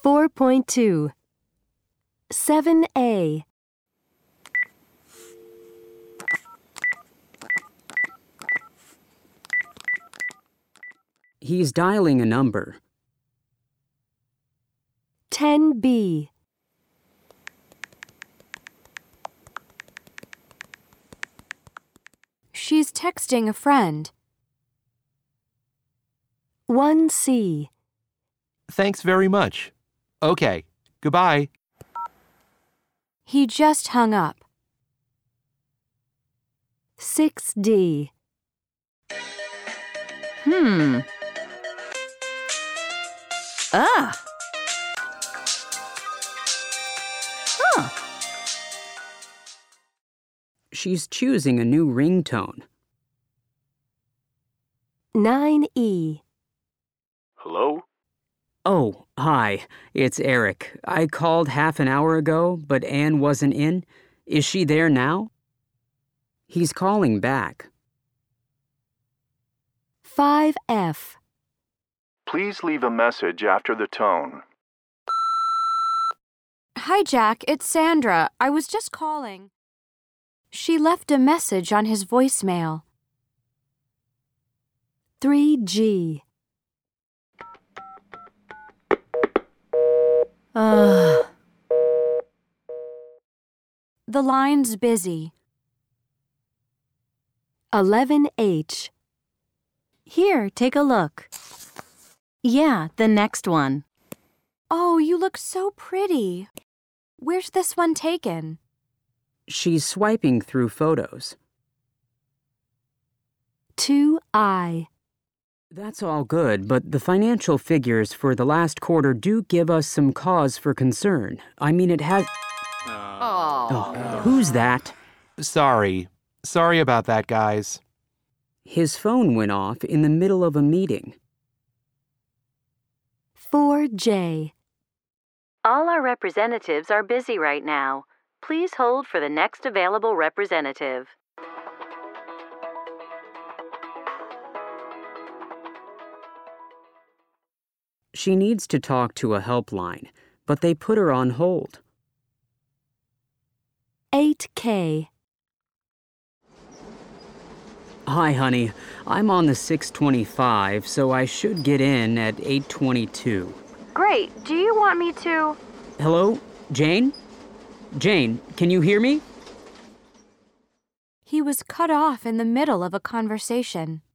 4.2 7A He's dialing a number. 10B She's texting a friend. 1C Thanks very much. Okay, goodbye. He just hung up. 6D Ah. Huh. She's choosing a new ringtone. 9E Hello? Oh, hi. It's Eric. I called half an hour ago, but Anne wasn't in. Is she there now? He's calling back. 5F Please leave a message after the tone. Hi, Jack. It's Sandra. I was just calling. She left a message on his voicemail. 3G The line's busy. 11H Here, take a look. Yeah, the next one. Oh, you look so pretty. Where's this one taken? She's swiping through photos. 2I That's all good, but the financial figures for the last quarter do give us some cause for concern. I mean, it has... Oh, who's that? Sorry about that, guys. His phone went off in the middle of a meeting. 4J All our representatives are busy right now. Please hold for the next available representative. She needs to talk to a helpline, but they put her on hold. 8K Hi, honey. I'm on the 6:25, so I should get in at 8:22. Great. Do you want me to? Hello? Jane? Jane, can you hear me? He was cut off in the middle of a conversation.